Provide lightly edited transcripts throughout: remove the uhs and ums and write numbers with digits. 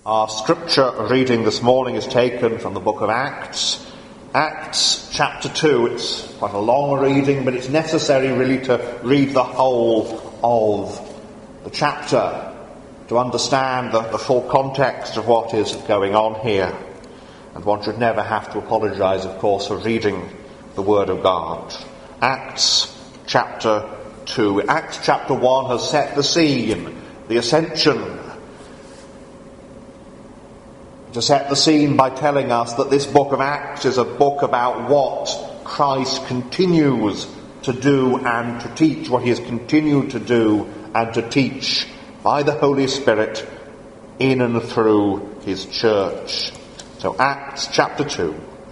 Our scripture reading this morning is taken from the book of Acts. Acts chapter 2. It's quite a long reading, but it's necessary really to read the whole of the chapter to understand the full context of what is going on here. And one should never have to apologise, of course, for reading the Word of God. Acts chapter 2. Acts chapter 1 has set the scene, the ascension, to set the scene by telling us that this book of Acts is a book about what Christ continues to do and to teach, what he has continued to do and to teach by the Holy Spirit in and through his church. So Acts chapter 2.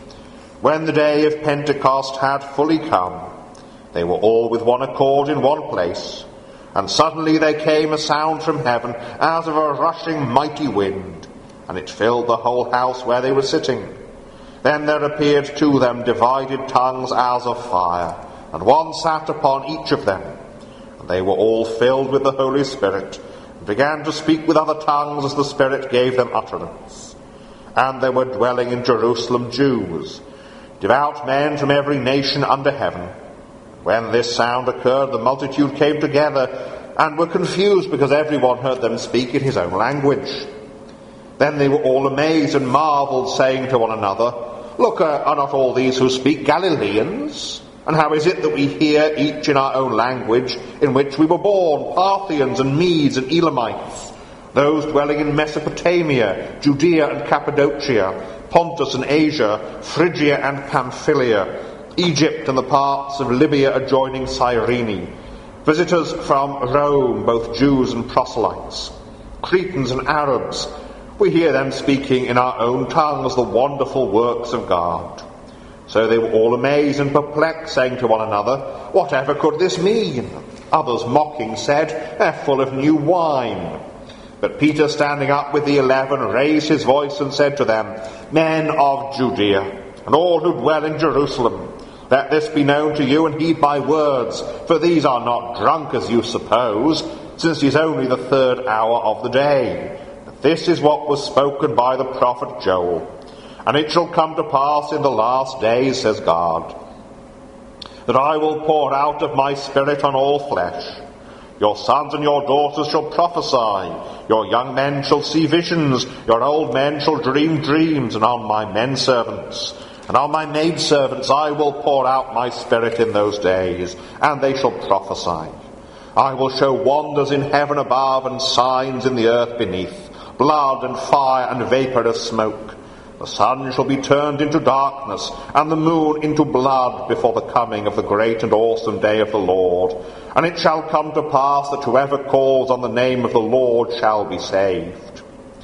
When the day of Pentecost had fully come, they were all with one accord in one place, and suddenly there came a sound from heaven as of a rushing mighty wind, and it filled the whole house where they were sitting. Then there appeared to them divided tongues as of fire, and one sat upon each of them. And they were all filled with the Holy Spirit, and began to speak with other tongues as the Spirit gave them utterance. And there were dwelling in Jerusalem Jews, devout men from every nation under heaven. When this sound occurred, the multitude came together, and were confused, because everyone heard them speak in his own language. Then they were all amazed and marveled, saying to one another, "Look, are not all these who speak Galileans? And how is it that we hear each in our own language in which we were born, Parthians and Medes and Elamites, those dwelling in Mesopotamia, Judea and Cappadocia, Pontus and Asia, Phrygia and Pamphylia, Egypt and the parts of Libya adjoining Cyrene, visitors from Rome, both Jews and proselytes, Cretans and Arabs. We hear them speaking in our own tongues the wonderful works of God." So they were all amazed and perplexed, saying to one another, "Whatever could this mean?" Others mocking said, "They're full of new wine." But Peter, standing up with the 11, raised his voice and said to them, "Men of Judea, and all who dwell in Jerusalem, let this be known to you, and heed my words, for these are not drunk as you suppose, since it is only the third hour of the day. This is what was spoken by the prophet Joel. And it shall come to pass in the last days, says God, that I will pour out of my Spirit on all flesh. Your sons and your daughters shall prophesy, your young men shall see visions, your old men shall dream dreams, and on my men servants and on my maid servants I will pour out my Spirit in those days, and they shall prophesy. I will show wonders in heaven above and signs in the earth beneath, blood and fire and vaporous smoke. The sun shall be turned into darkness, and the moon into blood before the coming of the great and awesome day of the Lord. And it shall come to pass that whoever calls on the name of the Lord shall be saved.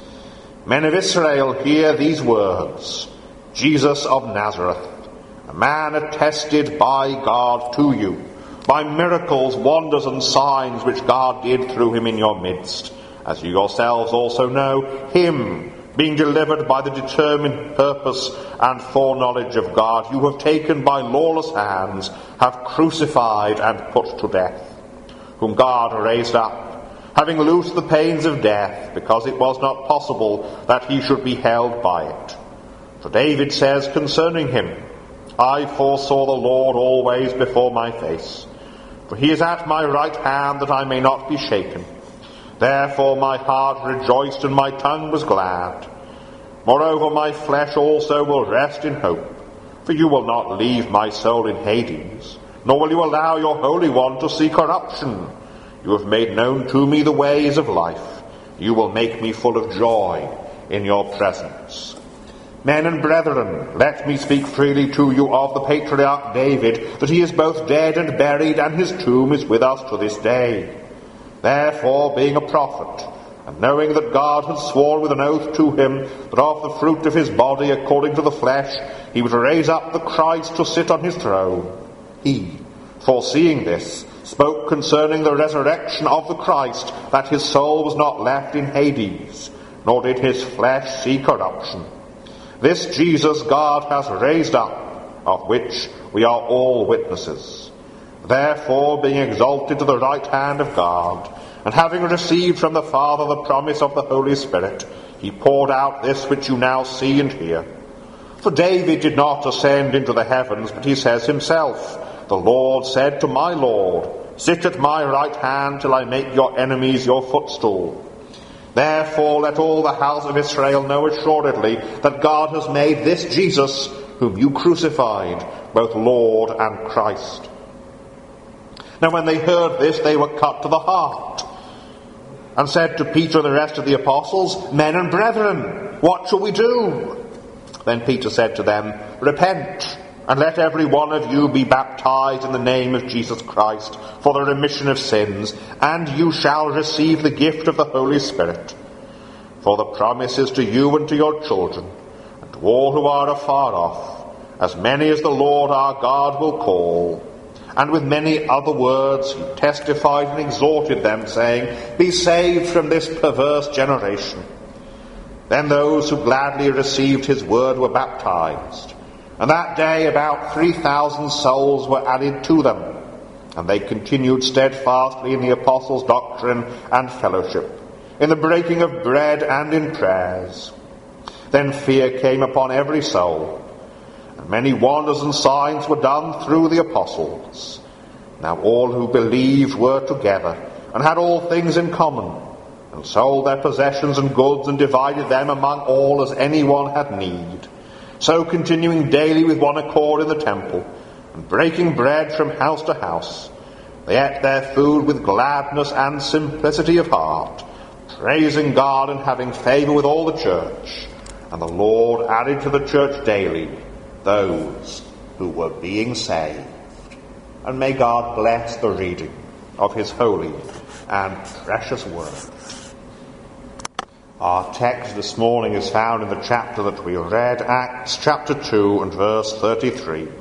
Men of Israel, hear these words. Jesus of Nazareth, a man attested by God to you, by miracles, wonders, and signs which God did through him in your midst, as you yourselves also know, him, being delivered by the determined purpose and foreknowledge of God, you have taken by lawless hands, have crucified and put to death, whom God raised up, having loosed the pains of death, because it was not possible that he should be held by it. For David says concerning him, I foresaw the Lord always before my face, for he is at my right hand that I may not be shaken. Therefore my heart rejoiced and my tongue was glad. Moreover my flesh also will rest in hope, for you will not leave my soul in Hades, nor will you allow your Holy One to see corruption. You have made known to me the ways of life. You will make me full of joy in your presence. Men and brethren, let me speak freely to you of the patriarch David, that he is both dead and buried, and his tomb is with us to this day. Therefore, being a prophet, and knowing that God had sworn with an oath to him that of the fruit of his body according to the flesh he would raise up the Christ to sit on his throne, he, foreseeing this, spoke concerning the resurrection of the Christ, that his soul was not left in Hades, nor did his flesh see corruption. This Jesus God has raised up, of which we are all witnesses. Therefore, being exalted to the right hand of God, and having received from the Father the promise of the Holy Spirit, he poured out this which you now see and hear. For David did not ascend into the heavens, but he says himself, the Lord said to my Lord, sit at my right hand till I make your enemies your footstool. Therefore let all the house of Israel know assuredly that God has made this Jesus, whom you crucified, both Lord and Christ. Now when they heard this, they were cut to the heart, and said to Peter and the rest of the apostles, men and brethren, what shall we do? Then Peter said to them, repent, and let every one of you be baptized in the name of Jesus Christ for the remission of sins, and you shall receive the gift of the Holy Spirit. For the promise is to you and to your children, and to all who are afar off, as many as the Lord our God will call. And with many other words he testified and exhorted them, saying, be saved from this perverse generation. Then those who gladly received his word were baptized. And that day about 3,000 souls were added to them. And they continued steadfastly in the apostles' doctrine and fellowship, in the breaking of bread and in prayers. Then fear came upon every soul, and many wonders and signs were done through the apostles. Now all who believed were together, and had all things in common, and sold their possessions and goods, and divided them among all as anyone had need. So continuing daily with one accord in the temple, and breaking bread from house to house, they ate their food with gladness and simplicity of heart, praising God and having favour with all the church. And the Lord added to the church daily those who were being saved. And may God bless the reading of his holy and precious word. Our text this morning is found in the chapter that we read, Acts chapter 2 and verse 33.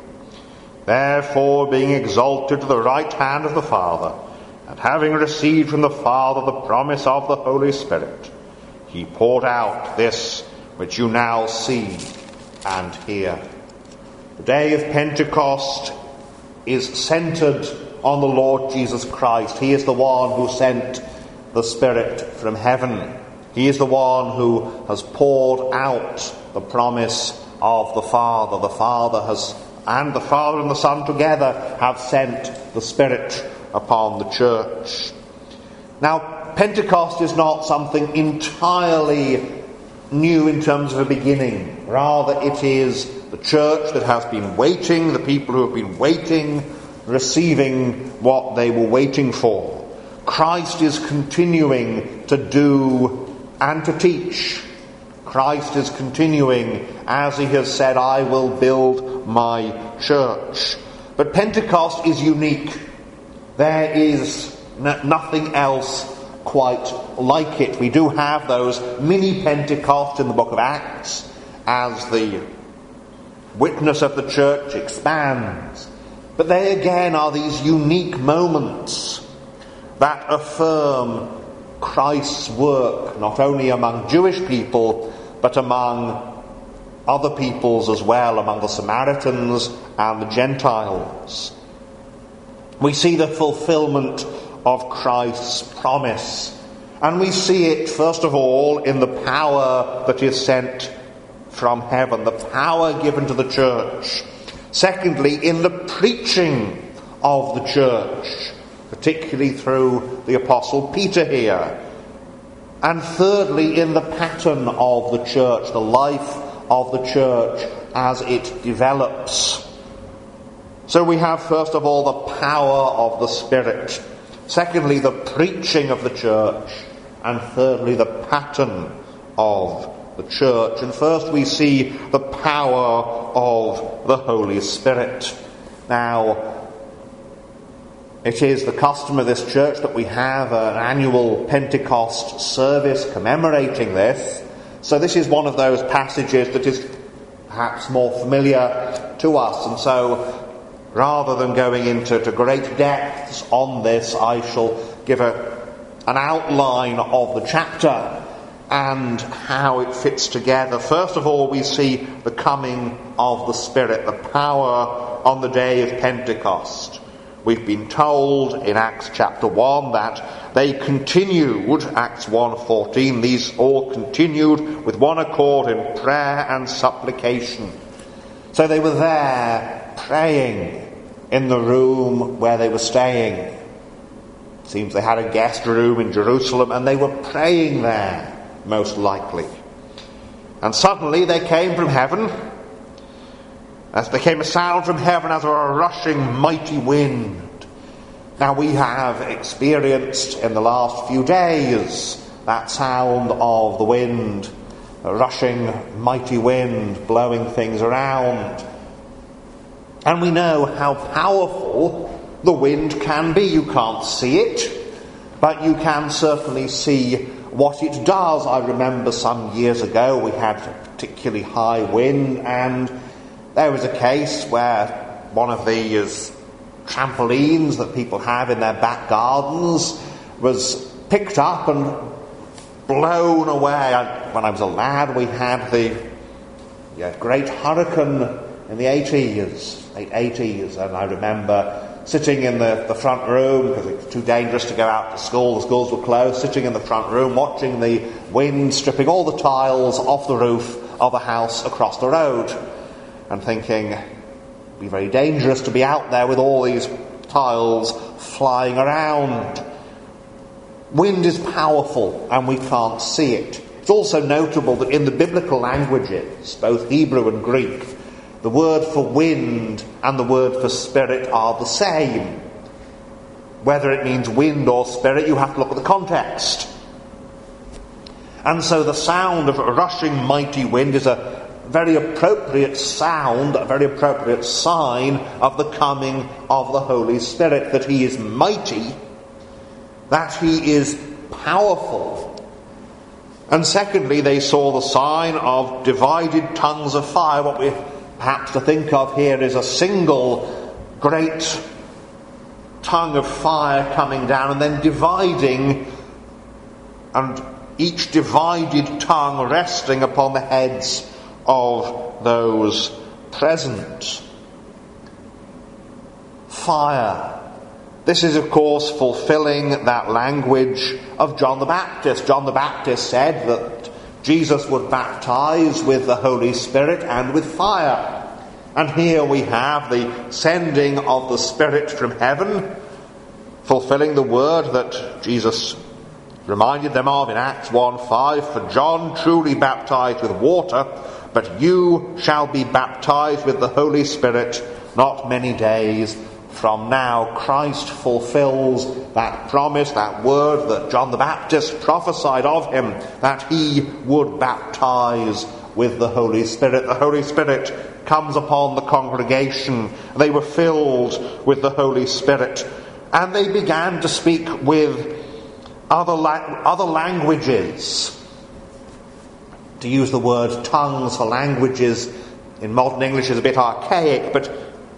Therefore, being exalted to the right hand of the Father, and having received from the Father the promise of the Holy Spirit, he poured out this which you now see and hear. The day of Pentecost is centered on the Lord Jesus Christ. He is the one who sent the Spirit from heaven. He is the one who has poured out the promise of the Father. The Father and the Son together have sent the Spirit upon the church. Now, Pentecost is not something entirely new in terms of a beginning. Rather, it is the church that has been waiting, the people who have been waiting, receiving what they were waiting for. Christ is continuing to do and to teach. Christ is continuing, as he has said, I will build my church. But Pentecost is unique. There is nothing else quite like it. We do have those mini Pentecosts in the book of Acts as the witness of the church expands. But they again are these unique moments that affirm Christ's work, not only among Jewish people, but among other peoples as well, among the Samaritans and the Gentiles. We see the fulfillment of Christ's promise, and we see it, first of all, in the power that is sent from heaven, the power given to the church. Secondly, in the preaching of the church, particularly through the Apostle Peter here. And thirdly, in the pattern of the church, the life of the church as it develops. So we have, first of all, the power of the Spirit. Secondly, the preaching of the church. And thirdly, the pattern of the church. And first we see the power of the Holy Spirit. Now, it is the custom of this church that we have an annual Pentecost service commemorating this. So this is one of those passages that is perhaps more familiar to us. And so rather than going into great depths on this, I shall give an outline of the chapter and how it fits together. First of all, we see the coming of the Spirit, the power on the day of Pentecost. We've been told in Acts chapter 1 that they continued, Acts 1:14, these all continued with one accord in prayer and supplication. So they were there praying in the room where they were staying. It seems they had a guest room in Jerusalem, and they were praying there, most likely. And suddenly there came from heaven, there came a sound from heaven as of a rushing mighty wind. Now we have experienced in the last few days that sound of the wind, a rushing mighty wind blowing things around. And we know how powerful the wind can be. You can't see it, but you can certainly see what it does. I remember some years ago we had a particularly high wind, and there was a case where one of these trampolines that people have in their back gardens was picked up and blown away. When I was a lad, we had the great hurricane in the 80s, and I remember sitting in the front room, because it was too dangerous to go out to school, the schools were closed, sitting in the front room watching the wind stripping all the tiles off the roof of a house across the road, and thinking it'd be very dangerous to be out there with all these tiles flying around. Wind is powerful and we can't see it. It's also notable that in the biblical languages, both Hebrew and Greek, the word for wind and the word for spirit are the same. Whether it means wind or spirit, you have to look at the context. And so the sound of a rushing mighty wind is a very appropriate sound, a very appropriate sign of the coming of the Holy Spirit, that he is mighty, that he is powerful. And secondly, they saw the sign of divided tongues of fire. What we perhaps to think of here is a single great tongue of fire coming down and then dividing, and each divided tongue resting upon the heads of those present. Fire. This is, of course, fulfilling that language of John the Baptist. John the Baptist said that Jesus would baptize with the Holy Spirit and with fire. And here we have the sending of the Spirit from heaven, fulfilling the word that Jesus reminded them of in Acts 1:5, "For John truly baptized with water, but you shall be baptized with the Holy Spirit not many days from now." Christ fulfills that promise, that word that John the Baptist prophesied of him, that he would baptize with the Holy Spirit. The Holy Spirit comes upon the congregation. They were filled with the Holy Spirit, and they began to speak with other languages. To use the word tongues for languages in modern English is a bit archaic, but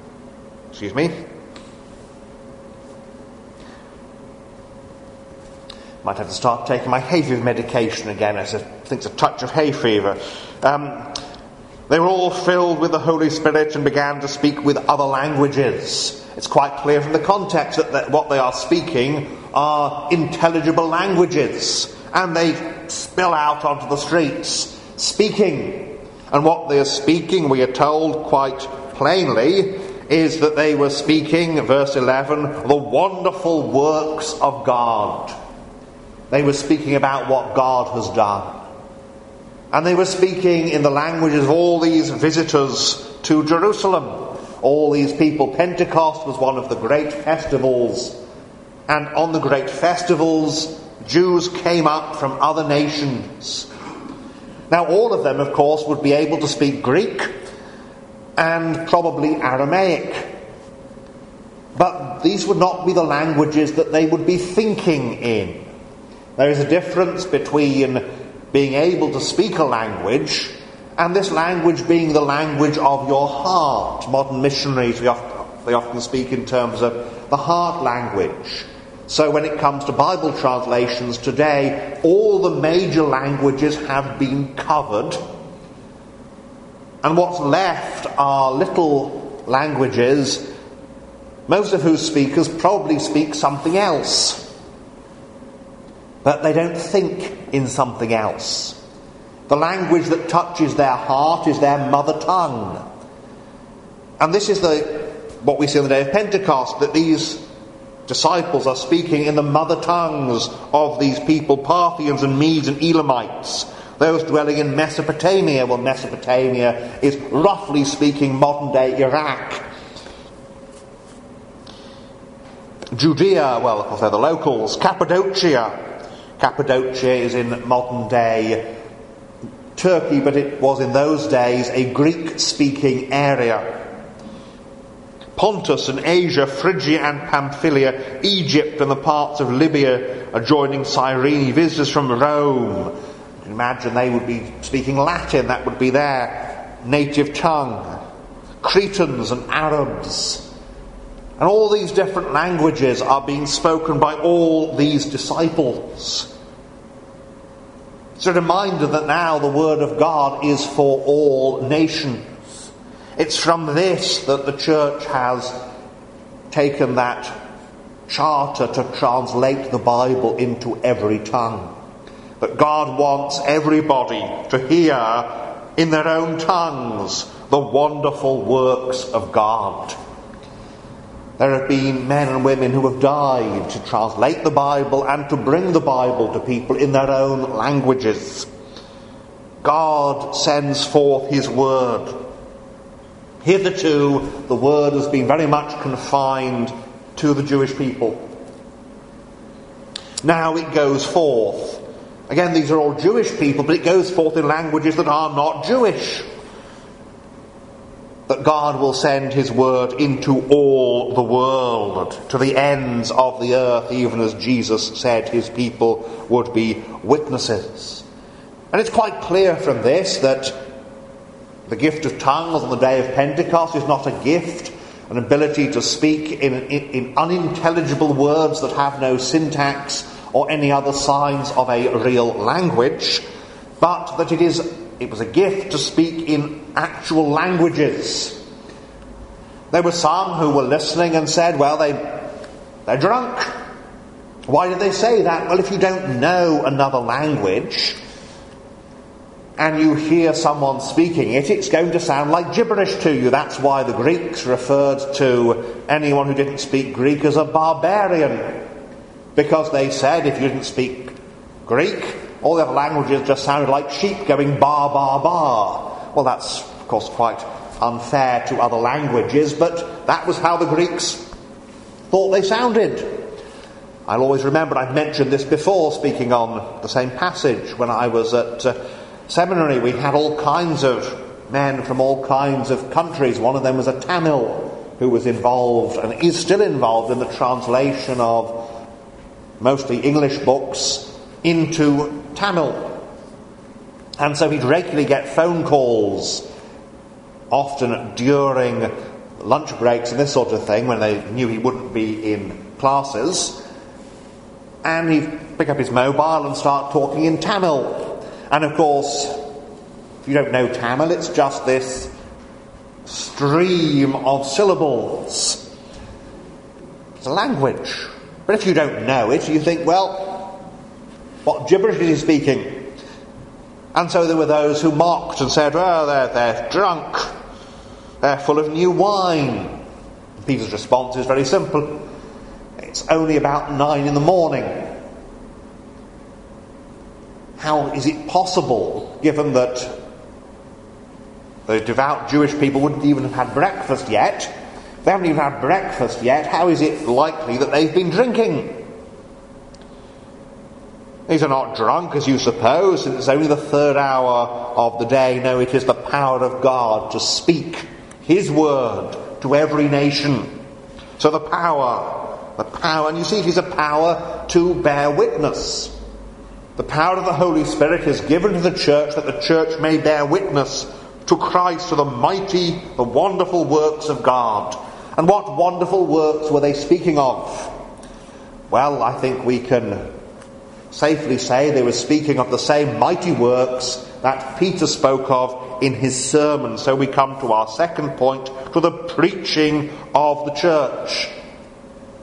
might have to start taking my hay fever medication again. I think it's a touch of hay fever. They were all filled with the Holy Spirit and began to speak with other languages. It's quite clear from the context that what they are speaking are intelligible languages, and they spill out onto the streets speaking. And what they are speaking, we are told quite plainly, is that they were speaking, verse 11, the wonderful works of God. They were speaking about what God has done. And they were speaking in the languages of all these visitors to Jerusalem. All these people. Pentecost was one of the great festivals. And on the great festivals, Jews came up from other nations. Now all of them, of course, would be able to speak Greek and probably Aramaic. But these would not be the languages that they would be thinking in. There is a difference between being able to speak a language and this language being the language of your heart. Modern missionaries, they often speak in terms of the heart language. So when it comes to Bible translations today, all the major languages have been covered. And what's left are little languages, most of whose speakers probably speak something else. but they don't think in something else. The language that touches their heart is their mother tongue. And this is what we see on the day of Pentecost, that these disciples are speaking in the mother tongues of these people, Parthians and Medes and Elamites, those dwelling in Mesopotamia. Well, Mesopotamia is, roughly speaking, modern-day Iraq. Judea, well, of course they're the locals. Cappadocia. Cappadocia is in modern-day Turkey, but it was in those days a Greek-speaking area. Pontus and Asia, Phrygia and Pamphylia, Egypt and the parts of Libya adjoining Cyrene, visitors from Rome. You can imagine they would be speaking Latin, that would be their native tongue. Cretans and Arabs. And all these different languages are being spoken by all these disciples. It's a reminder that now the Word of God is for all nations. It's from this that the Church has taken that charter to translate the Bible into every tongue. That God wants everybody to hear in their own tongues the wonderful works of God. There have been men and women who have died to translate the Bible and to bring the Bible to people in their own languages. God sends forth His Word. Hitherto, the Word has been very much confined to the Jewish people. Now it goes forth. Again, these are all Jewish people, but it goes forth in languages that are not Jewish. That God will send His Word into all the world, to the ends of the earth, even as Jesus said His people would be witnesses. And it's quite clear from this that the gift of tongues on the day of Pentecost is not a gift, an ability to speak in unintelligible words that have no syntax or any other signs of a real language, but that it was a gift to speak in actual languages. There were some who were listening and said, well, they're drunk. Why did they say that? Well, if you don't know another language and you hear someone speaking it, it's going to sound like gibberish to you. That's why the Greeks referred to anyone who didn't speak Greek as a barbarian. Because they said if you didn't speak Greek, all the other languages just sounded like sheep going bar, bar, bar. Well, that's, of course, quite unfair to other languages, but that was how the Greeks thought they sounded. I'll always remember, I've mentioned this before, speaking on the same passage, when I was at seminary. We had all kinds of men from all kinds of countries. One of them was a Tamil who was involved, and is still involved, in the translation of mostly English books into Tamil. And so he'd regularly get phone calls, often during lunch breaks and this sort of thing, when they knew he wouldn't be in classes, and he'd pick up his mobile and start talking in Tamil. And of course, if you don't know Tamil, it's just this stream of syllables. It's a language. But if you don't know it, you think, well, what gibberish is he speaking? And so there were those who mocked and said, well, they're drunk. They're full of new wine. Peter's response is very simple. It's only about 9 a.m. How is it possible, given that the devout Jewish people wouldn't even have had breakfast yet? They haven't even had breakfast yet. How is it likely that they've been drinking? These are not drunk, as you suppose, and it's only the 3rd hour of the day. No, it is the power of God to speak His word to every nation. So the power, and you see it is a power to bear witness. The power of the Holy Spirit is given to the church that the church may bear witness to Christ, to the mighty, the wonderful works of God. And what wonderful works were they speaking of? Well, I think we can safely say they were speaking of the same mighty works that Peter spoke of in his sermon. So we come to our second point, to the preaching of the church.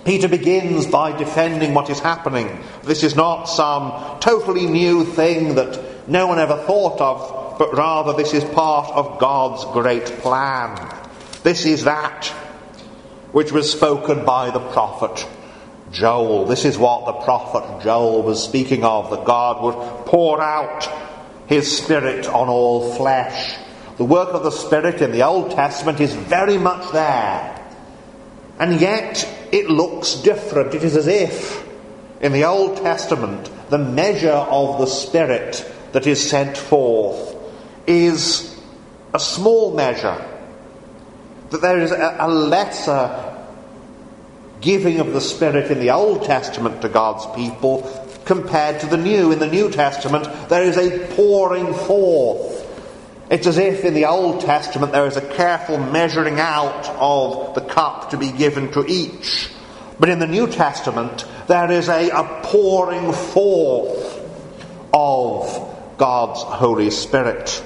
Peter begins by defending what is happening. This is not some totally new thing that no one ever thought of, but rather this is part of God's great plan. This is that which was spoken by the prophet Joel. This is what the prophet Joel was speaking of, that God would pour out his Spirit on all flesh. The work of the Spirit in the Old Testament is very much there. And yet it looks different. It is as if in the Old Testament the measure of the Spirit that is sent forth is a small measure. That there is a lesser giving of the Spirit in the Old Testament to God's people compared to the New. In the New Testament there is a pouring forth. It's as if in the Old Testament there is a careful measuring out of the cup to be given to each. But in the New Testament there is a pouring forth of God's Holy Spirit.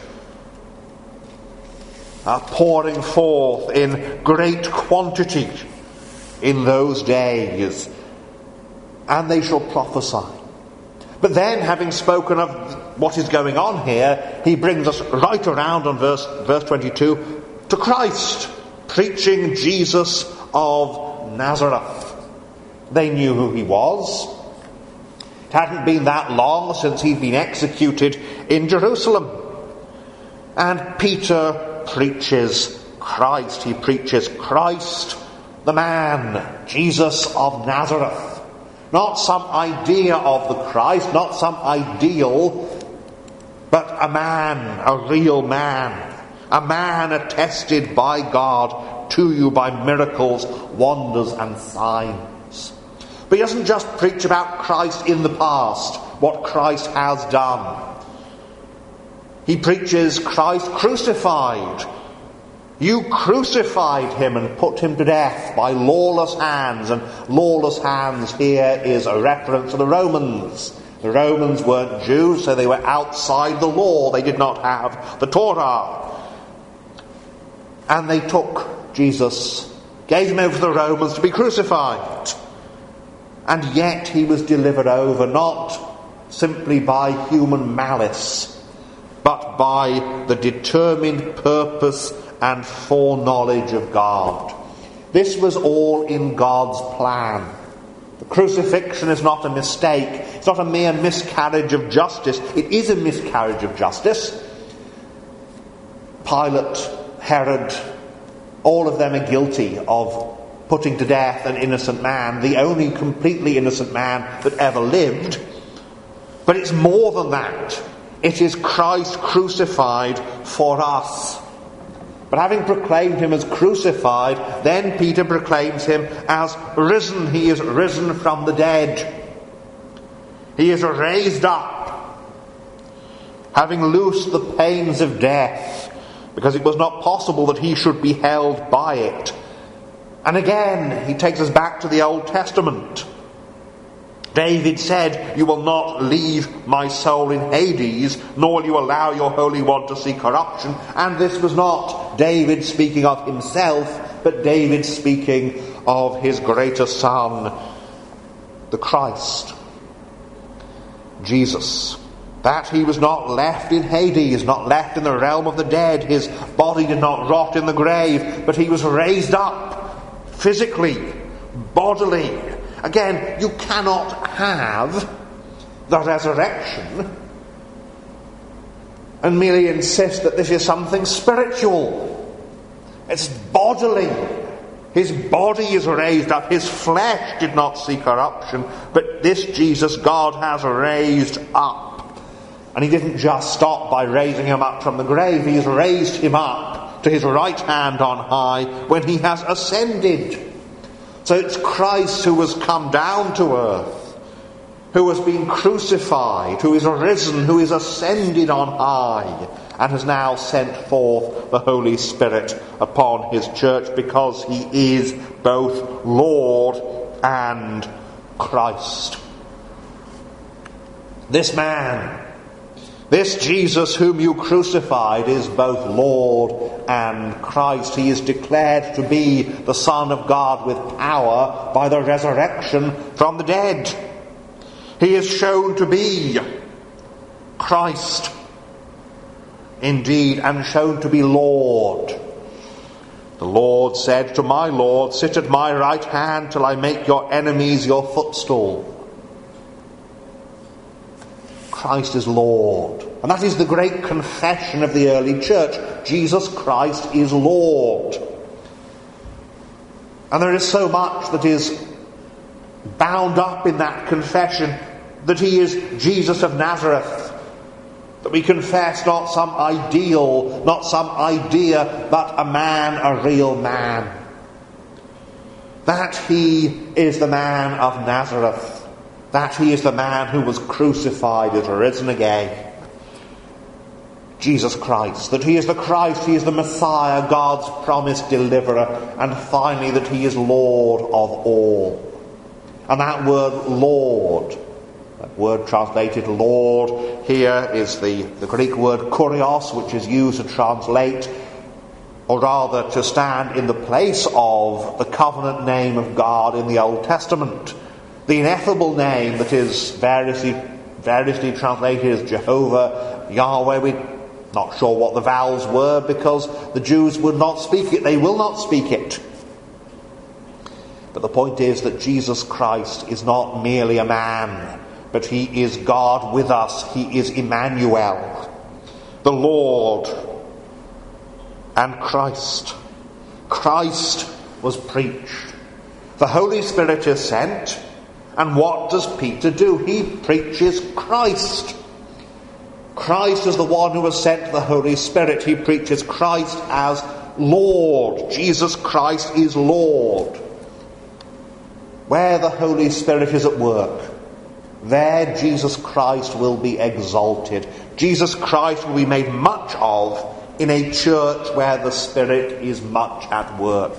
A pouring forth in great quantity in those days. And they shall prophesy. But then, having spoken of what is going on here, he brings us right around on verse 22 to Christ, preaching Jesus of Nazareth. They knew who he was. It hadn't been that long since he'd been executed in Jerusalem. And Peter preaches Christ. He preaches Christ, the man, Jesus of Nazareth. Not some idea of the Christ, not some ideal, but a man, a real man. A man attested by God to you by miracles, wonders and signs. But he doesn't just preach about Christ in the past, what Christ has done. He preaches Christ crucified. You crucified him and put him to death by lawless hands. And lawless hands here is a reference to the Romans. The Romans weren't Jews, so they were outside the law. They did not have the Torah. And they took Jesus, gave him over to the Romans to be crucified. And yet he was delivered over not simply by human malice, but by the determined purpose and foreknowledge of God. This was all in God's plan. The crucifixion is not a mistake. It's not a mere miscarriage of justice. It is a miscarriage of justice. Pilate, Herod, all of them are guilty of putting to death an innocent man, the only completely innocent man that ever lived. But it's more than that. It is Christ crucified for us. But having proclaimed him as crucified, then Peter proclaims him as risen. He is risen from the dead. He is raised up, having loosed the pains of death, because it was not possible that he should be held by it. And again, he takes us back to the Old Testament. David said, "You will not leave my soul in Hades, nor will you allow your Holy One to see corruption." And this was not David speaking of himself, but David speaking of his greater son, the Christ, Jesus. That he was not left in Hades, not left in the realm of the dead. His body did not rot in the grave, but he was raised up physically, bodily. Again, you cannot have the resurrection and merely insist that this is something spiritual. It's bodily. His body is raised up. His flesh did not see corruption. But this Jesus God has raised up. And he didn't just stop by raising him up from the grave. He's raised him up to his right hand on high when he has ascended. So it's Christ who has come down to earth, who has been crucified, who is risen, who is ascended on high, and has now sent forth the Holy Spirit upon his church, because he is both Lord and Christ. This man, This Jesus whom you crucified is both Lord and Christ. He is declared to be the Son of God with power by the resurrection from the dead. He is shown to be Christ indeed, and shown to be Lord. The Lord said to my Lord, sit at my right hand till I make your enemies your footstool. Christ is Lord. And that is the great confession of the early church. Jesus Christ is Lord. And there is so much that is bound up in that confession, that he is Jesus of Nazareth. That we confess not some ideal, not some idea, but a man, a real man. That he is the man of Nazareth. That he is the man who was crucified, is risen again. Jesus Christ. That he is the Christ, he is the Messiah, God's promised deliverer. And finally, that he is Lord of all. And that word Lord, that word translated Lord, here is the Greek word kurios, which is used to translate, or rather to stand in the place of the covenant name of God in the Old Testament. The ineffable name that is variously translated as Jehovah, Yahweh. We're not sure what the vowels were because the Jews would not speak it. They will not speak it. But the point is that Jesus Christ is not merely a man, but he is God with us. He is Emmanuel, the Lord, and Christ. Christ was preached. The Holy Spirit is sent. And what does Peter do? He preaches Christ. Christ is the one who has sent the Holy Spirit. He preaches Christ as Lord. Jesus Christ is Lord. Where the Holy Spirit is at work, there Jesus Christ will be exalted. Jesus Christ will be made much of in a church where the Spirit is much at work.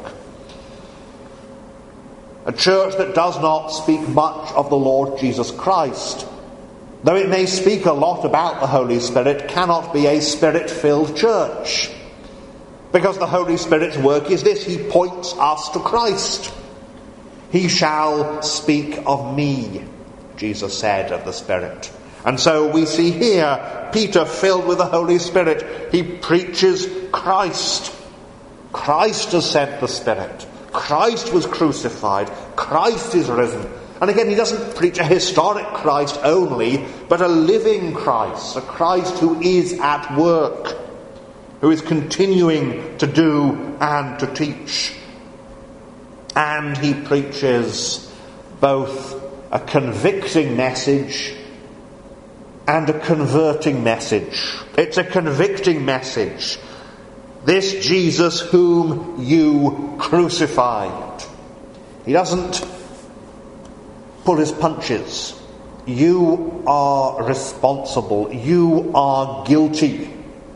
A church that does not speak much of the Lord Jesus Christ, though it may speak a lot about the Holy Spirit, cannot be a Spirit-filled church. Because the Holy Spirit's work is this: he points us to Christ. He shall speak of me, Jesus said of the Spirit. And so we see here Peter filled with the Holy Spirit. He preaches Christ. Christ has sent the Spirit. Christ was crucified. Christ is risen. And again, he doesn't preach a historic Christ only, but a living Christ, a Christ who is at work, who is continuing to do and to teach. And he preaches both a convicting message and a converting message. It's a convicting message. This Jesus whom you crucified. He doesn't pull his punches. You are responsible. You are guilty.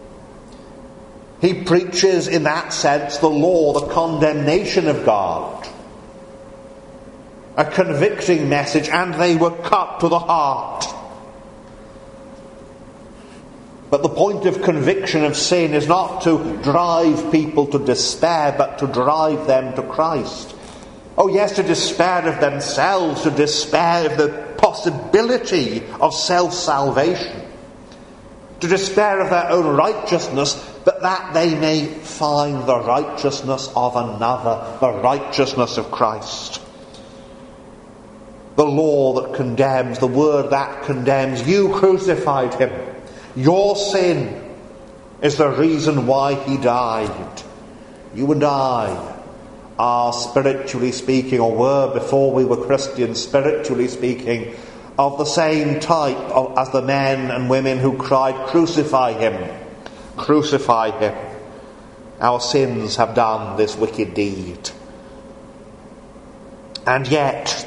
He preaches in that sense the law, the condemnation of God. A convicting message, and they were cut to the heart. But the point of conviction of sin is not to drive people to despair, but to drive them to Christ. Oh yes, to despair of themselves, to despair of the possibility of self-salvation, to despair of their own righteousness, but that they may find the righteousness of another, the righteousness of Christ. The law that condemns, the word that condemns. You crucified him. Your sin is the reason why he died. You and I are, spiritually speaking, or were before we were Christians, spiritually speaking, of the same type as the men and women who cried, crucify him, crucify him. Our sins have done this wicked deed. And yet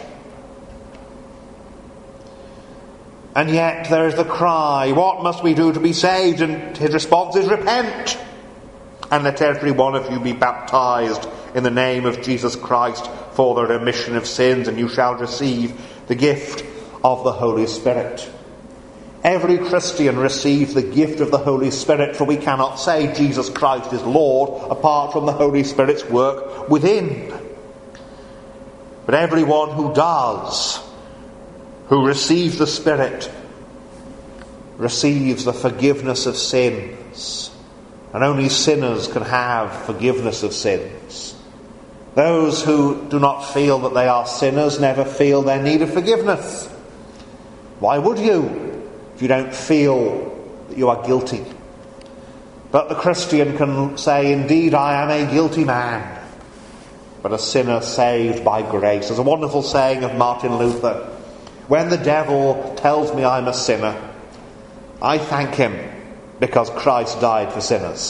there is the cry, what must we do to be saved? And his response is, repent, and let every one of you be baptized in the name of Jesus Christ for the remission of sins, and you shall receive the gift of the Holy Spirit. Every Christian receives the gift of the Holy Spirit, for we cannot say Jesus Christ is Lord apart from the Holy Spirit's work within. But everyone who does, who receives the Spirit, receives the forgiveness of sins. And only sinners can have forgiveness of sins. Those who do not feel that they are sinners never feel their need of forgiveness. Why would you, if you don't feel that you are guilty? But the Christian can say, indeed, I am a guilty man, but a sinner saved by grace. There's a wonderful saying of Martin Luther: when the devil tells me I'm a sinner, I thank him because Christ died for sinners.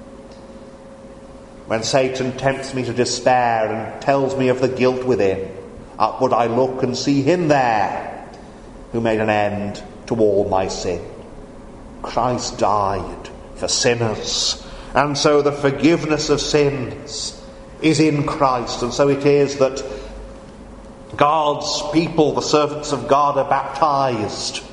When Satan tempts me to despair and tells me of the guilt within, upward I look and see him there who made an end to all my sin. Christ died for sinners, and so the forgiveness of sins is in Christ. And so it is that God's people, the servants of God, are baptized.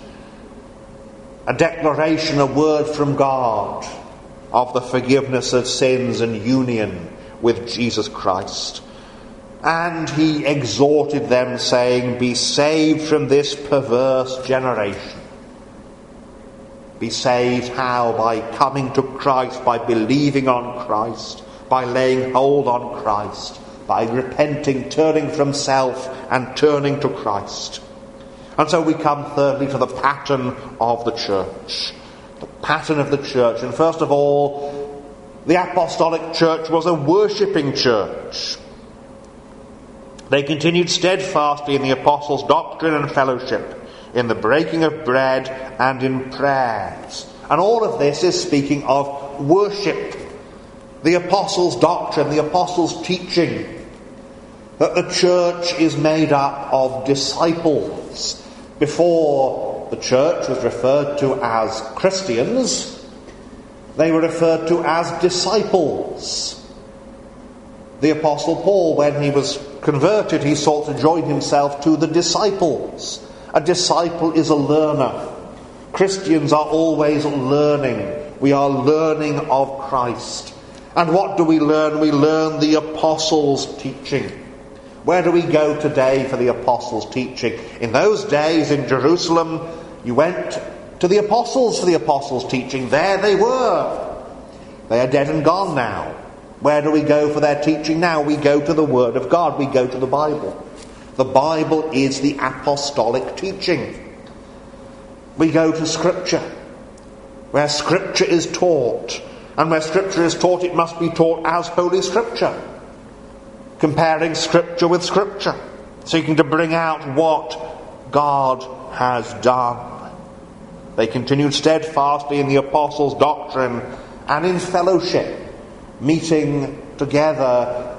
A declaration, a word from God of the forgiveness of sins and union with Jesus Christ. And he exhorted them, saying, be saved from this perverse generation. Be saved how? By coming to Christ, by believing on Christ, by laying hold on Christ, by repenting, turning from self and turning to Christ. And so we come thirdly to the pattern of the church. The pattern of the church. And first of all, the apostolic church was a worshipping church. They continued steadfastly in the apostles' doctrine and fellowship, in the breaking of bread and in prayers. And all of this is speaking of worship. The apostles' doctrine, the apostles' teaching, that the church is made up of disciples. Before the church was referred to as Christians, they were referred to as disciples. The Apostle Paul, when he was converted, he sought to join himself to the disciples. A disciple is a learner. Christians are always learning. We are learning of Christ. And what do we learn? We learn the apostles' teaching. Where do we go today for the apostles' teaching? In those days in Jerusalem, you went to the apostles for the apostles' teaching. There they were. They are dead and gone now. Where do we go for their teaching now? We go to the Word of God. We go to the Bible. The Bible is the apostolic teaching. We go to Scripture, where Scripture is taught. And where Scripture is taught, it must be taught as Holy Scripture, comparing Scripture with Scripture, seeking to bring out what God has done. They continued steadfastly in the apostles' doctrine and in fellowship. Meeting together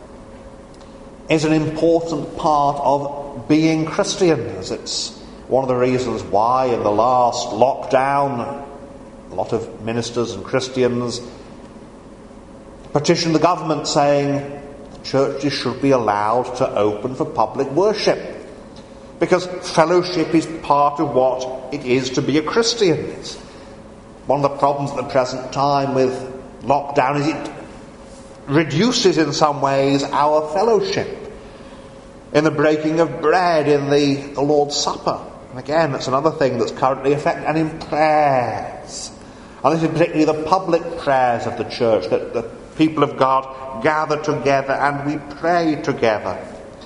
is an important part of being Christians. It's one of the reasons why in the last lockdown a lot of ministers and Christians petitioned the government saying churches should be allowed to open for public worship, because fellowship is part of what it is to be a Christian. It's one of the problems at the present time with lockdown is it reduces in some ways our fellowship in the breaking of bread, in the Lord's Supper. And again, that's another thing that's currently affected, and in prayers. And this is particularly the public prayers of the church, that the people of God gather together and we pray together.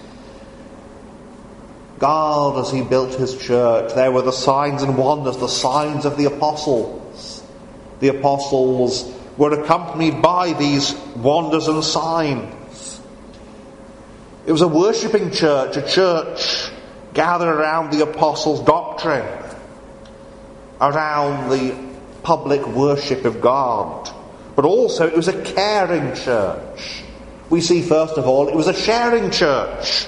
God, as he built his church, there were the signs and wonders, the signs of the apostles. The apostles were accompanied by these wonders and signs. It was a worshipping church, a church gathered around the apostles' doctrine, around the public worship of God. But also it was a caring church. We see first of all it was a sharing church.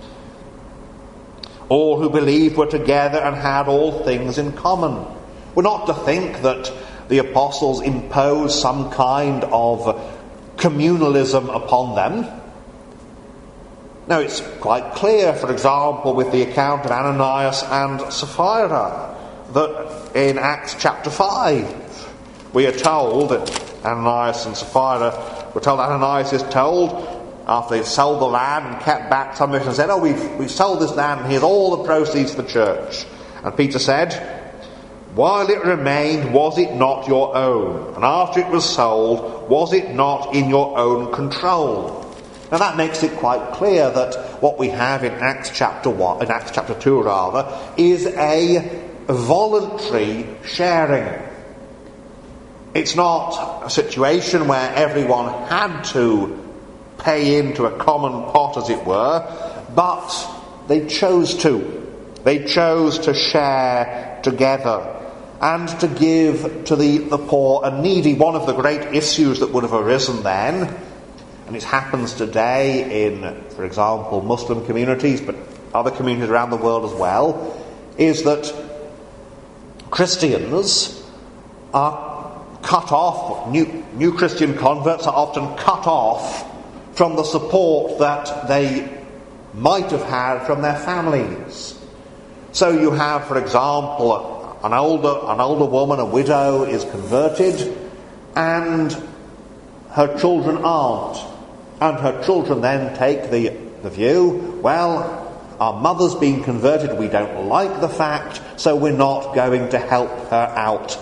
All who believed were together and had all things in common. We're not to think that the apostles imposed some kind of communalism upon them. No, it's quite clear, for example, with the account of Ananias and Sapphira, that in Acts chapter 5 we are told that Ananias and Sapphira were told, Ananias is told, after they'd sold the land and kept back some of it and said, we've sold this land and here's all the proceeds to the church. And Peter said, while it remained, was it not your own? And after it was sold, was it not in your own control? Now that makes it quite clear that what we have in Acts chapter 2 is a voluntary sharing. It's not a situation where everyone had to pay into a common pot, as it were, but they chose to. They chose to share together and to give to the poor and needy. One of the great issues that would have arisen then, and it happens today in, for example, Muslim communities, but other communities around the world as well, is that Christians are cut off, new Christian converts are often cut off from the support that they might have had from their families. So you have, for example, an older woman, a widow, is converted, and her children aren't. And her children then take the view, well, our mother's been converted, we don't like the fact, so we're not going to help her out.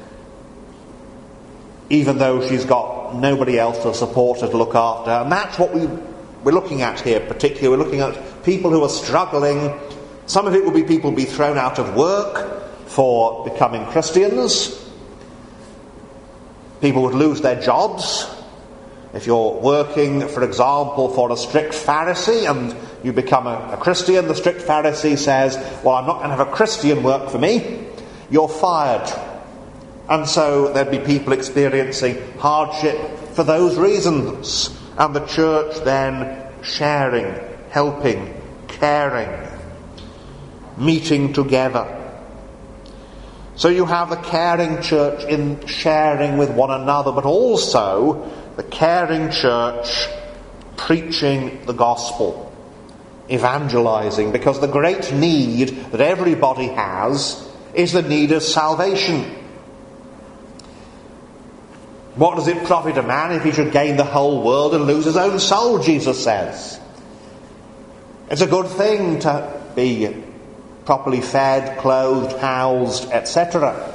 Even though she's got nobody else to support her, to look after her. And that's what we're looking at here particularly. We're looking at people who are struggling. Some of it will be people who will be thrown out of work for becoming Christians. People would lose their jobs. If you're working, for example, for a strict Pharisee and you become a Christian, the strict Pharisee says, well, I'm not going to have a Christian work for me. You're fired. And so there'd be people experiencing hardship for those reasons. And the church then sharing, helping, caring, meeting together. So you have the caring church in sharing with one another, but also the caring church preaching the gospel, evangelizing, because the great need that everybody has is the need of salvation. What does it profit a man if he should gain the whole world and lose his own soul, Jesus says. It's a good thing to be properly fed, clothed, housed, etc.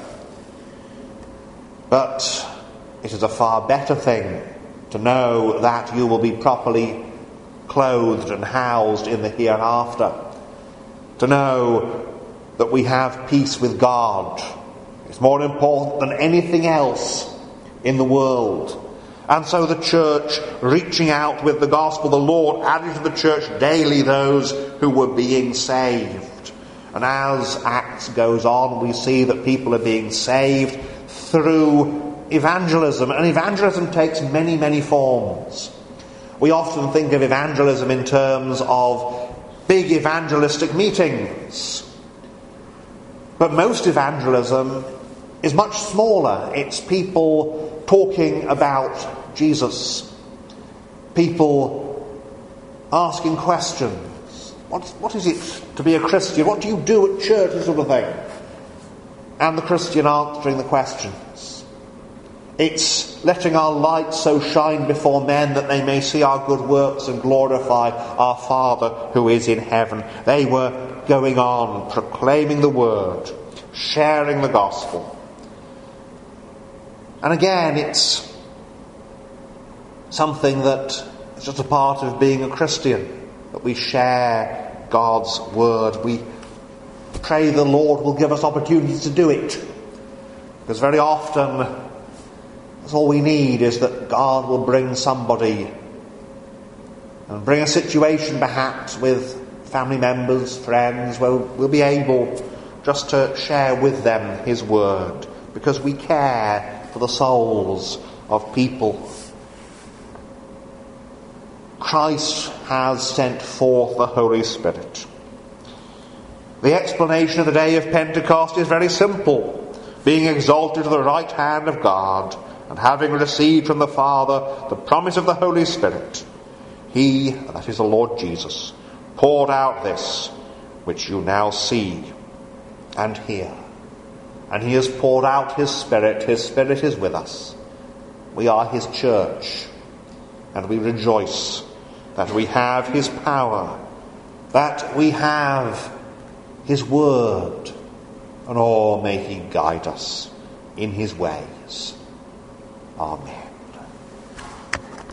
But it is a far better thing to know that you will be properly clothed and housed in the hereafter. To know that we have peace with God. It's more important than anything else in the world. And so the church reaching out with the gospel, the Lord added to the church daily those who were being saved. And as Acts goes on, we see that people are being saved through evangelism. And evangelism takes many, many forms. We often think of evangelism in terms of big evangelistic meetings. But most evangelism is much smaller. It's people talking about Jesus. People asking questions. What is it to be a Christian? What do you do at church? This sort of thing. And the Christian answering the questions. It's letting our light so shine before men that they may see our good works and glorify our Father who is in heaven. They were going on, proclaiming the word, sharing the gospel. And again, it's something that is just a part of being a Christian. That we share God's word. We pray the Lord will give us opportunities to do it. Because very often, that's all we need is that God will bring somebody and bring a situation perhaps with family members, friends, where we'll be able just to share with them his word. Because we care for the souls of people. Christ has sent forth the Holy Spirit. The explanation of the day of Pentecost is very simple. Being exalted to the right hand of God, and having received from the Father the promise of the Holy Spirit, he, that is the Lord Jesus, poured out this which you now see and hear. and he has poured out his Spirit. His Spirit is with us. We are his church, and we rejoice that we have his power, that we have his word, and may he guide us in his ways. Amen.